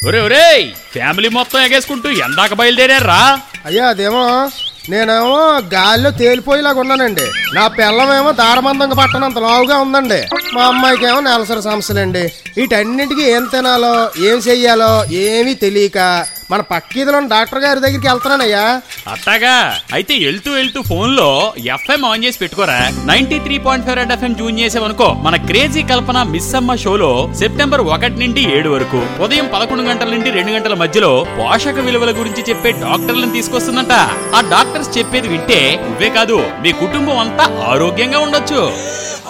ఒరే ఒరే, ఫ్యామిలీ మొత్తం ఎగేసుకుంటూ ఎందాక బయలుదేరారా? అయ్యా అదేమో నేనేమో గాలిలో తేలిపోయేలాగా ఉన్నానండి. నా పిల్లమేమో దారబంధంగా పట్టనంత లావుగా ఉందండి. మా అమ్మాయికి ఏమో నెలసరి సమస్యలండి. వీటన్నింటికి ఏం తినాలో ఏం చెయ్యాలో ఏమీ తెలియక మన పక్కీదిలో డాక్టర్ గారి దగ్గరికి వెళ్తున్నానయ్యా. అట్టాగా? అయితే వెళ్తూ ఫోన్ లో ఎఫ్ఎం ఆన్ చేసి పెట్టుకోరా. 93.5 రెడ్ ఎఫ్ఎం జూన్ చేసావనుకో, మన క్రేజీ కల్పన మిస్ అమ్మ షోలో సెప్టెంబర్ 1 నుండి 7 వరకు ఉదయం 11 గంటల నుండి 2 గంటల మధ్యలో పోషక విలువల గురించి చెప్పే డాక్టర్లను తీసుకొస్తుందంట. ఆ డాక్టర్స్ చెప్పేది వింటే నువ్వే కాదు, మీ కుటుంబం అంతా ఆరోగ్యంగా ఉండొచ్చు.